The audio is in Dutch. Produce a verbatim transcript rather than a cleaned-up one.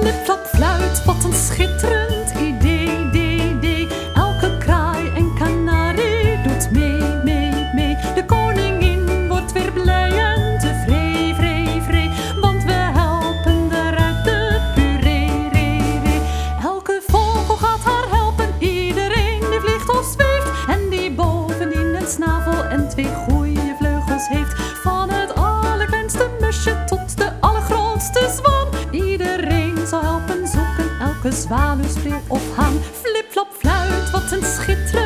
Flip-flap fluit, wat een schitterend idee, idee, idee. Elke kraai en kanarie doet mee, mee, mee. De koningin wordt weer blij en tevree, vree, vree. Want we helpen haar uit de puree, re, re. Elke vogel gaat haar helpen, iedereen die vliegt of zweeft. En die bovendien een snavel en twee goeie vleugels heeft. Van het allerkleinste musje tot de allergrootste zwaan. Iedereen zal helpen zoeken, elke zwaluw, spreeuw of haan. Flip-flap fluit, wat een schitterend